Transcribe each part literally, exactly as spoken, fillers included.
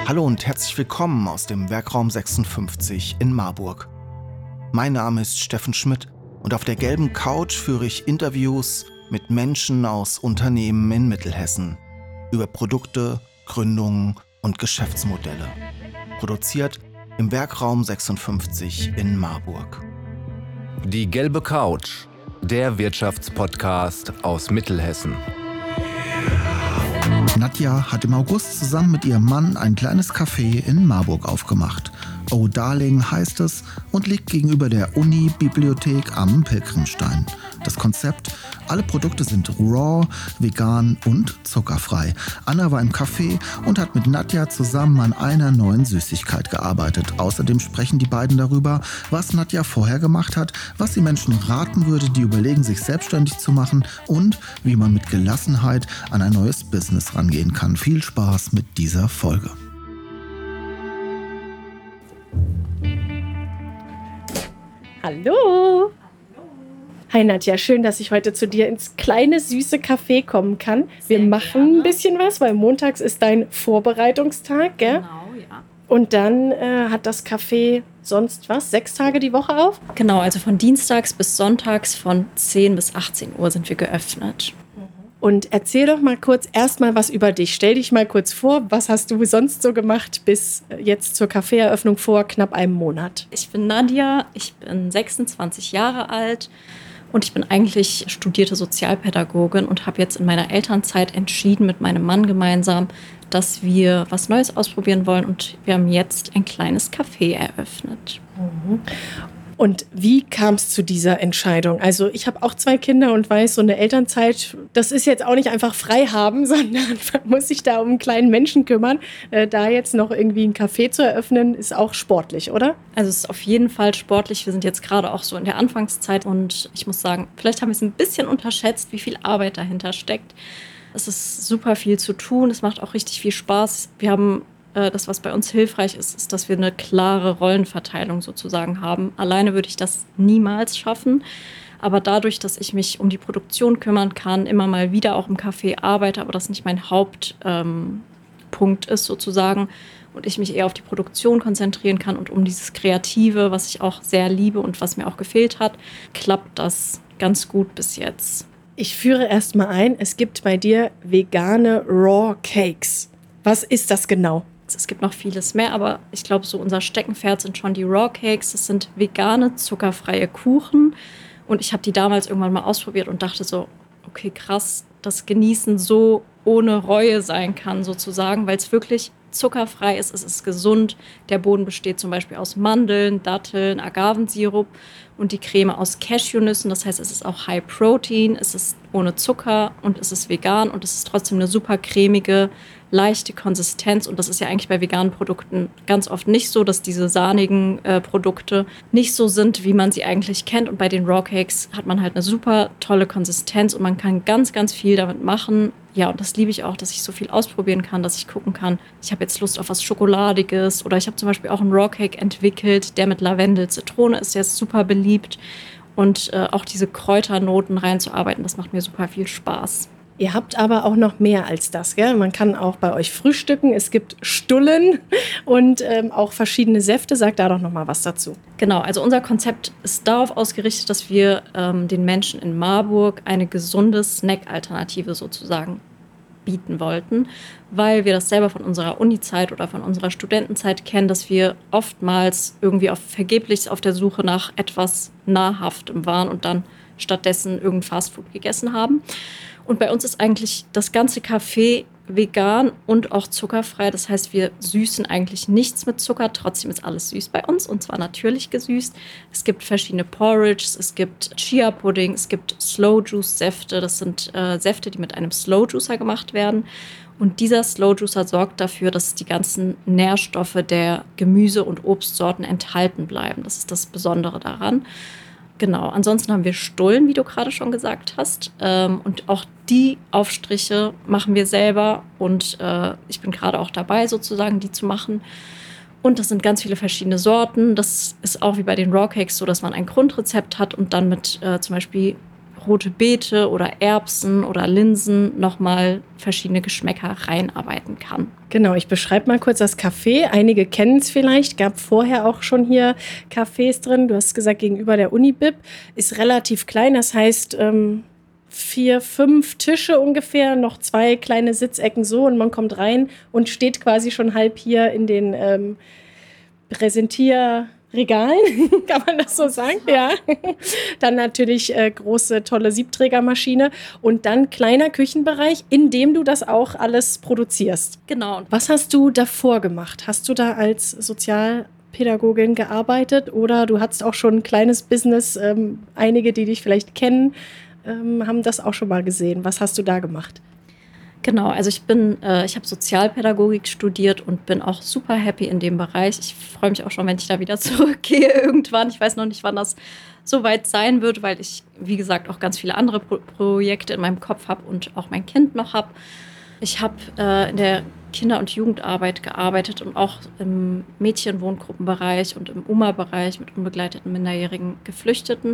Hallo und herzlich willkommen aus dem Werkraum sechsundfünfzig in Marburg. Mein Name ist Steffen Schmidt und auf der gelben Couch führe ich Interviews mit Menschen aus Unternehmen in Mittelhessen über Produkte, Gründungen und Geschäftsmodelle. Produziert im Werkraum sechsundfünfzig in Marburg. Die gelbe Couch, der Wirtschaftspodcast aus Mittelhessen. Nadja hat im August zusammen mit ihrem Mann ein kleines Café in Marburg aufgemacht. Oh Darling heißt es und liegt gegenüber der Uni-Bibliothek am Pilgrimstein. Das Konzept: alle Produkte sind raw, vegan und zuckerfrei. Anna war im Café und hat mit Nadja zusammen an einer neuen Süßigkeit gearbeitet. Außerdem sprechen die beiden darüber, was Nadja vorher gemacht hat, was sie Menschen raten würde, die überlegen, sich selbstständig zu machen und wie man mit Gelassenheit an ein neues Business rangehen kann. Viel Spaß mit dieser Folge. Hallo! Hi Nadja, schön, dass ich heute zu dir ins kleine, süße Café kommen kann. Wir Sehr machen gerne. ein bisschen was, weil montags ist dein Vorbereitungstag, gell? Genau, ja. Und dann äh, hat das Café sonst was, sechs Tage die Woche auf? Genau, also von dienstags bis sonntags von zehn bis achtzehn Uhr sind wir geöffnet. Und erzähl doch mal kurz erstmal was über dich. Stell dich mal kurz vor, was hast du sonst so gemacht bis jetzt zur Café-Eröffnung vor knapp einem Monat? Ich bin Nadja, ich bin sechsundzwanzig Jahre alt und ich bin eigentlich studierte Sozialpädagogin und habe jetzt in meiner Elternzeit entschieden mit meinem Mann gemeinsam, dass wir was Neues ausprobieren wollen und wir haben jetzt ein kleines Café eröffnet. Mhm. Und wie kam es zu dieser Entscheidung? Also ich habe auch zwei Kinder und weiß, so eine Elternzeit, das ist jetzt auch nicht einfach frei haben, sondern man muss sich da um einen kleinen Menschen kümmern. Äh, da jetzt noch irgendwie ein Café zu eröffnen, ist auch sportlich, oder? Also es ist auf jeden Fall sportlich. Wir sind jetzt gerade auch so in der Anfangszeit und ich muss sagen, vielleicht haben wir es ein bisschen unterschätzt, wie viel Arbeit dahinter steckt. Es ist super viel zu tun, es macht auch richtig viel Spaß. Wir haben Das, was bei uns hilfreich ist, ist, dass wir eine klare Rollenverteilung sozusagen haben. Alleine würde ich das niemals schaffen. Aber dadurch, dass ich mich um die Produktion kümmern kann, immer mal wieder auch im Café arbeite, aber das nicht mein Hauptpunkt ähm, ist sozusagen und ich mich eher auf die Produktion konzentrieren kann und um dieses Kreative, was ich auch sehr liebe und was mir auch gefehlt hat, klappt das ganz gut bis jetzt. Ich führe erst mal ein, es gibt bei dir vegane Raw Cakes. Was ist das genau? Es gibt noch vieles mehr, aber ich glaube, so unser Steckenpferd sind schon die Raw Cakes. Das sind vegane, zuckerfreie Kuchen. Und ich habe die damals irgendwann mal ausprobiert und dachte so, okay, krass, dass Genießen so ohne Reue sein kann sozusagen, weil es wirklich zuckerfrei ist, es ist gesund. Der Boden besteht zum Beispiel aus Mandeln, Datteln, Agavensirup und die Creme aus Cashewnüssen. Das heißt, es ist auch High Protein, es ist ohne Zucker und es ist vegan und es ist trotzdem eine super cremige, leichte Konsistenz. Und das ist ja eigentlich bei veganen Produkten ganz oft nicht so, dass diese sahnigen äh, Produkte nicht so sind, wie man sie eigentlich kennt. Und bei den Raw Cakes hat man halt eine super tolle Konsistenz und man kann ganz, ganz viel damit machen. Ja, und das liebe ich auch, dass ich so viel ausprobieren kann, dass ich gucken kann, ich habe jetzt Lust auf was Schokoladiges oder ich habe zum Beispiel auch einen Raw Cake entwickelt, der mit Lavendel, Zitrone ist, der ist super beliebt und äh, auch diese Kräuternoten reinzuarbeiten, das macht mir super viel Spaß. Ihr habt aber auch noch mehr als das, gell? Man kann auch bei euch frühstücken. Es gibt Stullen und ähm, auch verschiedene Säfte. Sag da doch noch mal was dazu. Genau, also unser Konzept ist darauf ausgerichtet, dass wir ähm, den Menschen in Marburg eine gesunde Snack-Alternative sozusagen bieten wollten, weil wir das selber von unserer Uni-Zeit oder von unserer Studentenzeit kennen, dass wir oftmals irgendwie auf, vergeblich auf der Suche nach etwas Nahrhaftem waren und dann stattdessen irgendein Fastfood gegessen haben. Und bei uns ist eigentlich das ganze Café vegan und auch zuckerfrei. Das heißt, wir süßen eigentlich nichts mit Zucker. Trotzdem ist alles süß bei uns und zwar natürlich gesüßt. Es gibt verschiedene Porridges, es gibt Chia-Pudding, es gibt Slow-Juice-Säfte. Das sind äh, Säfte, die mit einem Slow-Juicer gemacht werden. Und dieser Slow-Juicer sorgt dafür, dass die ganzen Nährstoffe der Gemüse- und Obstsorten enthalten bleiben. Das ist das Besondere daran. Genau, ansonsten haben wir Stullen, wie du gerade schon gesagt hast. Ähm, und auch die Aufstriche machen wir selber. Und äh, ich bin gerade auch dabei, sozusagen, die zu machen. Und das sind ganz viele verschiedene Sorten. Das ist auch wie bei den Raw Cakes so, dass man ein Grundrezept hat und dann mit äh, zum Beispiel rote Beete oder Erbsen oder Linsen nochmal verschiedene Geschmäcker reinarbeiten kann. Genau, ich beschreibe mal kurz das Café. Einige kennen es vielleicht, gab vorher auch schon hier Cafés drin. Du hast gesagt, gegenüber der Uni-Bib. Ist relativ klein, das heißt ähm, vier, fünf Tische ungefähr, noch zwei kleine Sitzecken so und man kommt rein und steht quasi schon halb hier in den ähm, Präsentier- Regalen, kann man das so sagen? Ja. Dann natürlich äh, große, tolle Siebträgermaschine und dann kleiner Küchenbereich, in dem du das auch alles produzierst. Genau. Was hast du davor gemacht? Hast du da als Sozialpädagogin gearbeitet oder du hattest auch schon ein kleines Business? Ähm, einige, die dich vielleicht kennen, ähm, haben das auch schon mal gesehen. Was hast du da gemacht? Genau, also ich bin, äh, ich habe Sozialpädagogik studiert und bin auch super happy in dem Bereich. Ich freue mich auch schon, wenn ich da wieder zurückgehe irgendwann. Ich weiß noch nicht, wann das so weit sein wird, weil ich, wie gesagt, auch ganz viele andere Pro- Projekte in meinem Kopf habe und auch mein Kind noch habe. Ich habe äh, in der Kinder- und Jugendarbeit gearbeitet und auch im Mädchenwohngruppenbereich und im U M A-Bereich mit unbegleiteten minderjährigen Geflüchteten.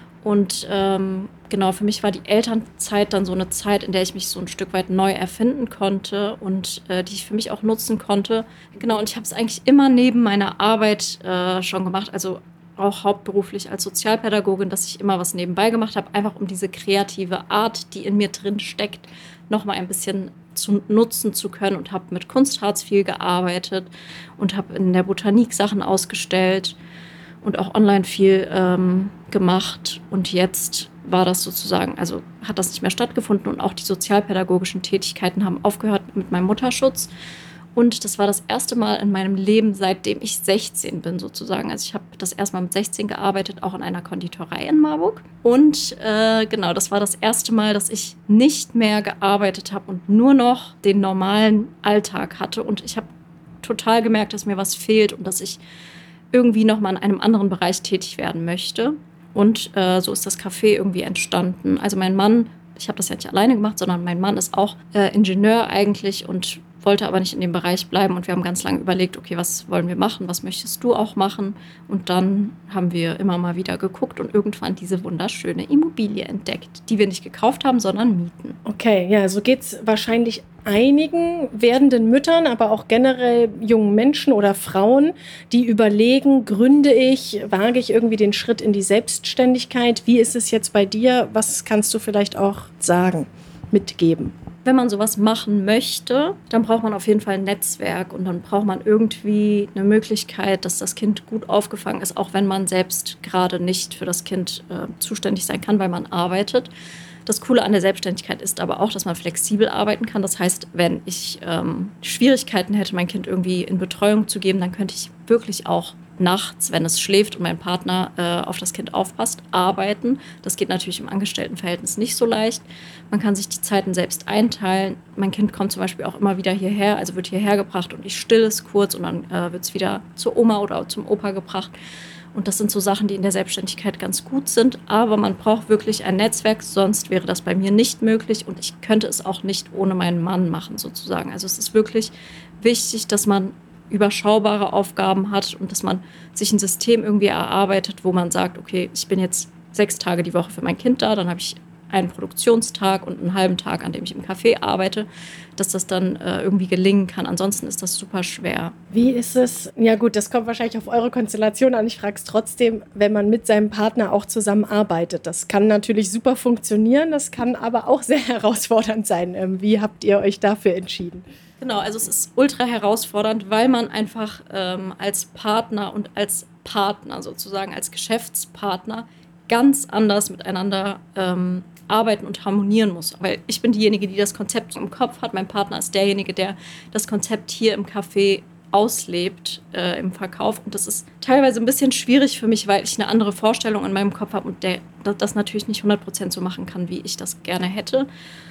Und ähm, genau, für mich war die Elternzeit dann so eine Zeit, in der ich mich so ein Stück weit neu erfinden konnte und äh, die ich für mich auch nutzen konnte. Genau, und ich habe es eigentlich immer neben meiner Arbeit äh, schon gemacht, also auch hauptberuflich als Sozialpädagogin, dass ich immer was nebenbei gemacht habe, einfach um diese kreative Art, die in mir drin steckt, nochmal ein bisschen zu nutzen zu können und habe mit Kunstharz viel gearbeitet und habe in der Botanik Sachen ausgestellt. Und auch online viel ähm, gemacht. Und jetzt war das sozusagen, also hat das nicht mehr stattgefunden. Und auch die sozialpädagogischen Tätigkeiten haben aufgehört mit meinem Mutterschutz. Und das war das erste Mal in meinem Leben, seitdem ich sechzehn bin sozusagen. Also ich habe das erste Mal mit sechzehn gearbeitet, auch in einer Konditorei in Marburg. Und äh, genau, das war das erste Mal, dass ich nicht mehr gearbeitet habe und nur noch den normalen Alltag hatte. Und ich habe total gemerkt, dass mir was fehlt und dass ich irgendwie nochmal in einem anderen Bereich tätig werden möchte. Und äh, so ist das Café irgendwie entstanden. Also mein Mann, ich habe das ja nicht alleine gemacht, sondern mein Mann ist auch äh, Ingenieur eigentlich und wollte aber nicht in dem Bereich bleiben. Und wir haben ganz lange überlegt, okay, was wollen wir machen, was möchtest du auch machen? Und dann haben wir immer mal wieder geguckt und irgendwann diese wunderschöne Immobilie entdeckt, die wir nicht gekauft haben, sondern mieten. Okay, ja, so geht es wahrscheinlich einigen werdenden Müttern, aber auch generell jungen Menschen oder Frauen, die überlegen, gründe ich, wage ich irgendwie den Schritt in die Selbstständigkeit? Wie ist es jetzt bei dir? Was kannst du vielleicht auch sagen, mitgeben? Wenn man sowas machen möchte, dann braucht man auf jeden Fall ein Netzwerk und dann braucht man irgendwie eine Möglichkeit, dass das Kind gut aufgefangen ist, auch wenn man selbst gerade nicht für das Kind äh, zuständig sein kann, weil man arbeitet. Das Coole an der Selbstständigkeit ist aber auch, dass man flexibel arbeiten kann. Das heißt, wenn ich ähm, Schwierigkeiten hätte, mein Kind irgendwie in Betreuung zu geben, dann könnte ich wirklich auch nachts, wenn es schläft und mein Partner äh, auf das Kind aufpasst, arbeiten. Das geht natürlich im Angestelltenverhältnis nicht so leicht. Man kann sich die Zeiten selbst einteilen. Mein Kind kommt zum Beispiel auch immer wieder hierher, also wird hierher gebracht und ich still es kurz und dann äh, wird es wieder zur Oma oder zum Opa gebracht. Und das sind so Sachen, die in der Selbstständigkeit ganz gut sind. Aber man braucht wirklich ein Netzwerk, sonst wäre das bei mir nicht möglich. Und ich könnte es auch nicht ohne meinen Mann machen, sozusagen. Also es ist wirklich wichtig, dass man überschaubare Aufgaben hat und dass man sich ein System irgendwie erarbeitet, wo man sagt, okay, ich bin jetzt sechs Tage die Woche für mein Kind da, dann habe ich einen Produktionstag und einen halben Tag, an dem ich im Café arbeite, dass das dann äh, irgendwie gelingen kann. Ansonsten ist das super schwer. Wie ist es? Ja gut, das kommt wahrscheinlich auf eure Konstellation an. Ich frage es trotzdem, wenn man mit seinem Partner auch zusammenarbeitet. Das kann natürlich super funktionieren, das kann aber auch sehr herausfordernd sein. Ähm, wie habt ihr euch dafür entschieden? Genau, also es ist ultra herausfordernd, weil man einfach ähm, als Partner und als Partner sozusagen, als Geschäftspartner ganz anders miteinander ähm, arbeiten und harmonieren muss. Weil ich bin diejenige, die das Konzept im Kopf hat. Mein Partner ist derjenige, der das Konzept hier im Café auslebt, äh, im Verkauf. Und das ist teilweise ein bisschen schwierig für mich, weil ich eine andere Vorstellung in meinem Kopf habe und der das natürlich nicht hundert Prozent so machen kann, wie ich das gerne hätte.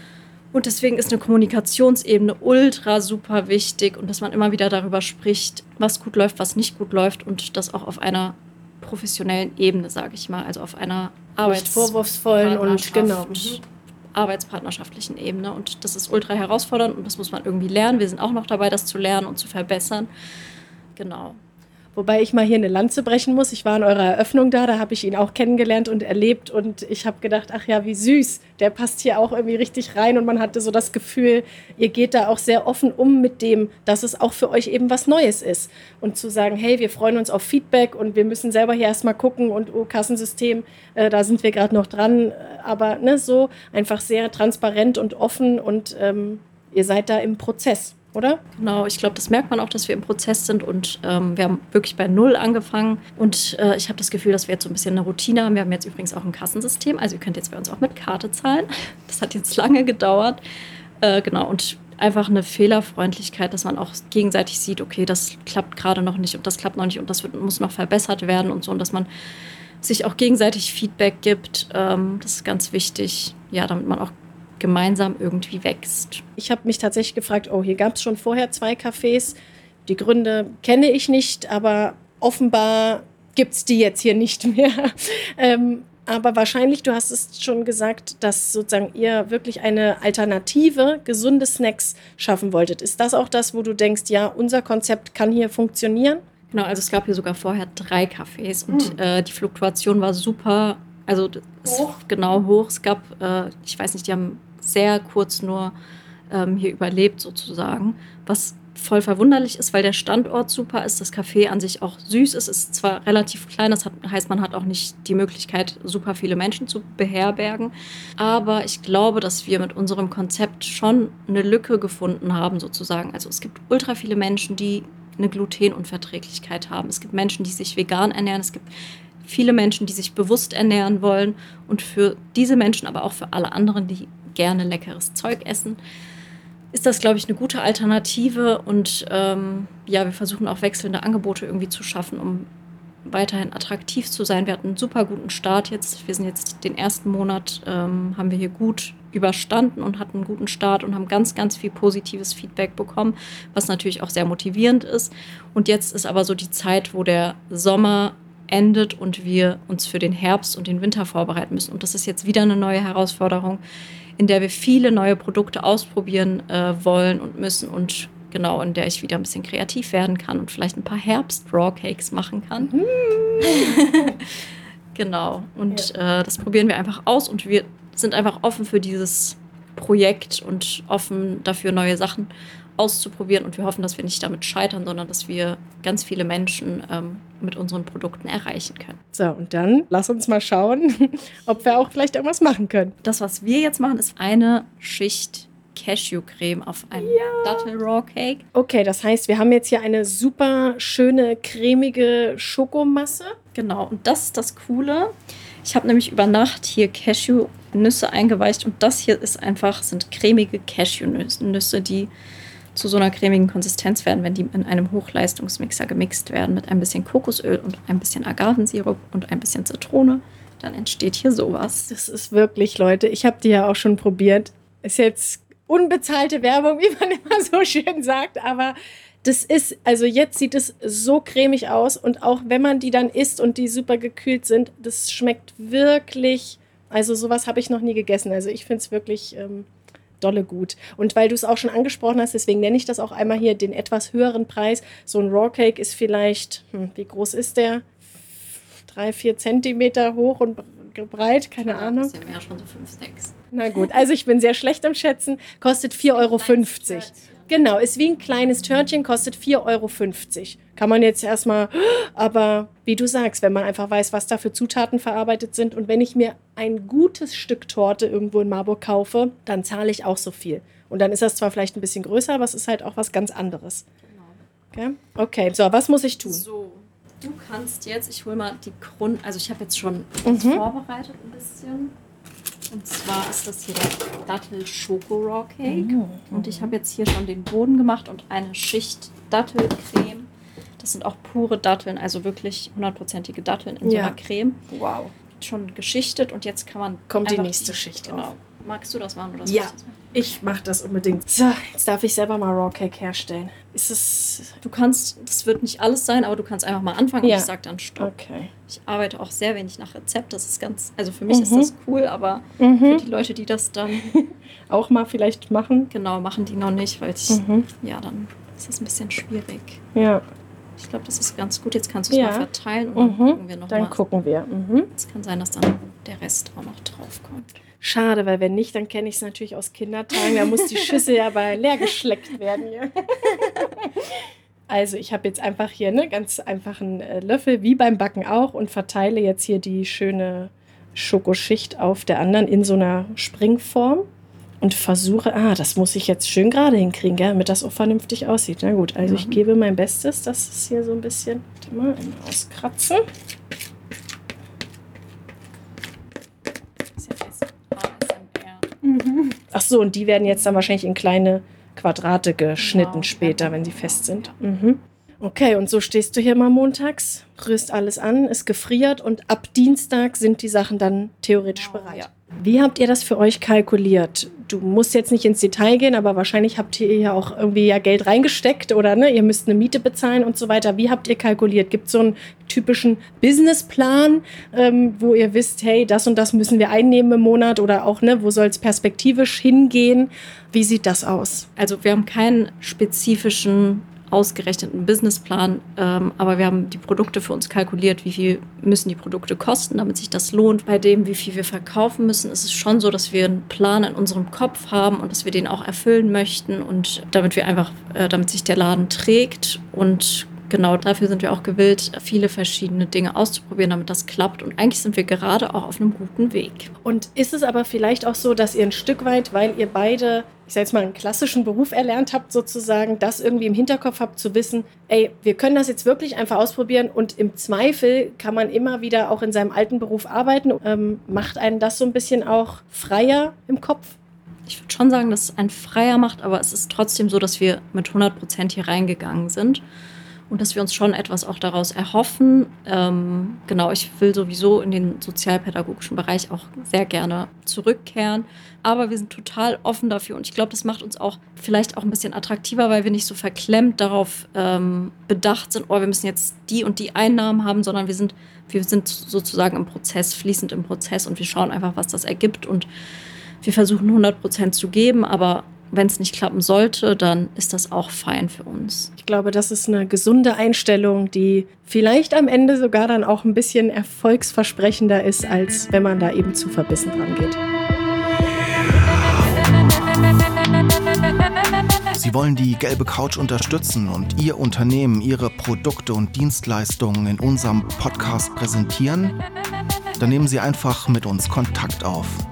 Und deswegen ist eine Kommunikationsebene ultra super wichtig und dass man immer wieder darüber spricht, was gut läuft, was nicht gut läuft und das auch auf einer professionellen Ebene, sage ich mal, also auf einer Arbeits- vorwurfsvollen und genau. arbeitspartnerschaftlichen Ebene. Und das ist ultra herausfordernd und das muss man irgendwie lernen. Wir sind auch noch dabei, das zu lernen und zu verbessern. Genau. Wobei ich mal hier eine Lanze brechen muss. Ich war in eurer Eröffnung da, da habe ich ihn auch kennengelernt und erlebt. Und ich habe gedacht, ach ja, wie süß. Der passt hier auch irgendwie richtig rein. Und man hatte so das Gefühl, ihr geht da auch sehr offen um mit dem, dass es auch für euch eben was Neues ist. Und zu sagen, hey, wir freuen uns auf Feedback und wir müssen selber hier erstmal gucken. Und oh, Kassensystem, äh, da sind wir gerade noch dran. Aber ne, so einfach sehr transparent und offen. Und ähm, ihr seid da im Prozess. Oder? Genau, ich glaube, das merkt man auch, dass wir im Prozess sind und ähm, wir haben wirklich bei Null angefangen und äh, ich habe das Gefühl, dass wir jetzt so ein bisschen eine Routine haben. Wir haben jetzt übrigens auch ein Kassensystem, also ihr könnt jetzt bei uns auch mit Karte zahlen. Das hat jetzt lange gedauert. Äh, genau, und einfach eine Fehlerfreundlichkeit, dass man auch gegenseitig sieht, okay, das klappt gerade noch nicht und das klappt noch nicht und das wird, muss noch verbessert werden und so und dass man sich auch gegenseitig Feedback gibt. Ähm, das ist ganz wichtig, ja, damit man auch gemeinsam irgendwie wächst. Ich habe mich tatsächlich gefragt, oh, hier gab es schon vorher zwei Cafés. Die Gründe kenne ich nicht, aber offenbar gibt es die jetzt hier nicht mehr. ähm, aber wahrscheinlich, du hast es schon gesagt, dass sozusagen ihr wirklich eine alternative, gesunde Snacks schaffen wolltet. Ist das auch das, wo du denkst, ja, unser Konzept kann hier funktionieren? Genau, also es gab hier sogar vorher drei Cafés und hm. äh, die Fluktuation war super, also hoch. genau hoch. Es gab, äh, ich weiß nicht, die haben sehr kurz nur ähm, hier überlebt sozusagen, was voll verwunderlich ist, weil der Standort super ist, das Café an sich auch süß ist, ist zwar relativ klein, das hat, heißt, man hat auch nicht die Möglichkeit, super viele Menschen zu beherbergen, aber ich glaube, dass wir mit unserem Konzept schon eine Lücke gefunden haben sozusagen. Also es gibt ultra viele Menschen, die eine Glutenunverträglichkeit haben, es gibt Menschen, die sich vegan ernähren, es gibt viele Menschen, die sich bewusst ernähren wollen und für diese Menschen, aber auch für alle anderen, die gerne leckeres Zeug essen, ist das, glaube ich, eine gute Alternative und ähm, ja, wir versuchen auch wechselnde Angebote irgendwie zu schaffen, um weiterhin attraktiv zu sein. Wir hatten einen super guten Start jetzt. Wir sind jetzt den ersten Monat, ähm, haben wir hier gut überstanden und hatten einen guten Start und haben ganz, ganz viel positives Feedback bekommen, was natürlich auch sehr motivierend ist. Und jetzt ist aber so die Zeit, wo der Sommer endet und wir uns für den Herbst und den Winter vorbereiten müssen. Und das ist jetzt wieder eine neue Herausforderung, in der wir viele neue Produkte ausprobieren äh, wollen und müssen und genau, in der ich wieder ein bisschen kreativ werden kann und vielleicht ein paar Herbst-Raw-Cakes machen kann. Mhm. Genau, und ja. äh, das probieren wir einfach aus und wir sind einfach offen für dieses Projekt und offen dafür, neue Sachen auszuprobieren und wir hoffen, dass wir nicht damit scheitern, sondern dass wir ganz viele Menschen ähm, mit unseren Produkten erreichen können. So, und dann lass uns mal schauen, ob wir auch vielleicht irgendwas machen können. Das, was wir jetzt machen, ist eine Schicht Cashewcreme auf einem ja. Dattel-Raw-Cake. Okay, das heißt, wir haben jetzt hier eine super schöne, cremige Schokomasse. Genau, und das ist das Coole. Ich habe nämlich über Nacht hier Cashewnüsse eingeweicht und das hier ist einfach, sind cremige Cashewnüsse, die zu so einer cremigen Konsistenz werden, wenn die in einem Hochleistungsmixer gemixt werden mit ein bisschen Kokosöl und ein bisschen Agavensirup und ein bisschen Zitrone. Dann entsteht hier sowas. Das ist wirklich, Leute, ich habe die ja auch schon probiert. Ist jetzt unbezahlte Werbung, wie man immer so schön sagt, aber das ist, also jetzt sieht es so cremig aus und auch wenn man die dann isst und die super gekühlt sind, das schmeckt wirklich, also sowas habe ich noch nie gegessen. Also ich finde es wirklich ähm, dolle gut. Und weil du es auch schon angesprochen hast, deswegen nenne ich das auch einmal hier den etwas höheren Preis. So ein Raw Cake ist vielleicht, hm, wie groß ist der? Drei, vier Zentimeter hoch und breit, keine ja, Ahnung. Ein bisschen mehr, schon so fünf, sechs. Na gut, also ich bin sehr schlecht im Schätzen. Kostet vier Euro fünfzig. Genau, ist wie ein kleines Törtchen, kostet vier Euro fünfzig. Kann man jetzt erstmal, aber wie du sagst, wenn man einfach weiß, was da für Zutaten verarbeitet sind und wenn ich mir ein gutes Stück Torte irgendwo in Marburg kaufe, dann zahle ich auch so viel. Und dann ist das zwar vielleicht ein bisschen größer, aber es ist halt auch was ganz anderes. Genau. Okay, okay, so, was muss ich tun? So, du kannst jetzt, ich hole mal die Grund, also ich habe jetzt schon mhm. vorbereitet ein bisschen. Und zwar ist das hier der Dattel-Schoko-Raw-Cake. Mhm. Und ich habe jetzt hier schon den Boden gemacht und eine Schicht Dattelcreme. Das sind auch pure Datteln, also wirklich hundertprozentige Datteln in ja. so einer Creme. Wow. Schon geschichtet und jetzt kann man... Kommt die nächste die, Schicht genau. auf. Magst du das machen? Oder ja, ich mache das unbedingt. So, jetzt darf ich selber mal Raw Cake herstellen. Ist es... Du kannst, das wird nicht alles sein, aber du kannst einfach mal anfangen ja. und ich sage dann Stopp. Okay. Ich arbeite auch sehr wenig nach Rezept, das ist ganz, also für mich mhm. ist das cool, aber mhm. für die Leute, die das dann auch mal vielleicht machen. Genau, machen die noch nicht, weil ich, mhm. ja, dann ist das ein bisschen schwierig. Ja. Ich glaube, das ist ganz gut. Jetzt kannst du es Ja. mal verteilen und dann Mhm. gucken wir noch Dann mal. gucken wir. Mhm. Es kann sein, dass dann der Rest auch noch drauf kommt. Schade, weil wenn nicht, dann kenne ich es natürlich aus Kindertagen. Da muss die Schüssel ja bei leer geschleckt werden hier. Also ich habe jetzt einfach hier einen ganz einfachen äh, Löffel, wie beim Backen auch, und verteile jetzt hier die schöne Schokoschicht auf der anderen in so einer Springform und versuche, ah, das muss ich jetzt schön gerade hinkriegen, gell, damit das auch vernünftig aussieht. Na gut, also ich gebe mein Bestes, dass es hier so ein bisschen, warte mal, einmal auskratzen. Ist ja fest. A S M R. Ach so, und die werden jetzt dann wahrscheinlich in kleine Quadrate geschnitten Genau. später, wenn sie fest sind. Mhm. Okay, und so stehst du hier mal montags, rührst alles an, es gefriert und ab Dienstag sind die Sachen dann theoretisch bereit. Ja. Wie habt ihr das für euch kalkuliert? Du musst jetzt nicht ins Detail gehen, aber wahrscheinlich habt ihr ja auch irgendwie ja Geld reingesteckt oder ne, ihr müsst eine Miete bezahlen und so weiter. Wie habt ihr kalkuliert? Gibt es so einen typischen Businessplan, ähm, wo ihr wisst, hey, das und das müssen wir einnehmen im Monat oder auch, ne, wo soll es perspektivisch hingehen? Wie sieht das aus? Also wir haben keinen spezifischen ausgerechneten Businessplan, ähm, aber wir haben die Produkte für uns kalkuliert, wie viel müssen die Produkte kosten, damit sich das lohnt. Bei dem, wie viel wir verkaufen müssen, ist es schon so, dass wir einen Plan in unserem Kopf haben und dass wir den auch erfüllen möchten und damit wir einfach, äh, damit sich der Laden trägt, und genau dafür sind wir auch gewillt, viele verschiedene Dinge auszuprobieren, damit das klappt, und eigentlich sind wir gerade auch auf einem guten Weg. Und ist es aber vielleicht auch so, dass ihr ein Stück weit, weil ihr beide, ich sag jetzt mal, einen klassischen Beruf erlernt habt sozusagen, das irgendwie im Hinterkopf habt zu wissen, ey, wir können das jetzt wirklich einfach ausprobieren und im Zweifel kann man immer wieder auch in seinem alten Beruf arbeiten. Ähm, macht einen das so ein bisschen auch freier im Kopf? Ich würde schon sagen, dass es einen freier macht, aber es ist trotzdem so, dass wir mit hundert Prozent hier reingegangen sind. Und dass wir uns schon etwas auch daraus erhoffen. Ähm, genau, ich will sowieso in den sozialpädagogischen Bereich auch sehr gerne zurückkehren. Aber wir sind total offen dafür. Und ich glaube, das macht uns auch vielleicht auch ein bisschen attraktiver, weil wir nicht so verklemmt darauf ähm, bedacht sind, oh, wir müssen jetzt die und die Einnahmen haben, sondern wir sind, wir sind sozusagen im Prozess, fließend im Prozess, und wir schauen einfach, was das ergibt. Und wir versuchen hundert Prozent zu geben, aber wenn es nicht klappen sollte, dann ist das auch fein für uns. Ich glaube, das ist eine gesunde Einstellung, die vielleicht am Ende sogar dann auch ein bisschen erfolgsversprechender ist, als wenn man da eben zu verbissen dran geht. Sie wollen die Gelbe Couch unterstützen und Ihr Unternehmen, Ihre Produkte und Dienstleistungen in unserem Podcast präsentieren? Dann nehmen Sie einfach mit uns Kontakt auf.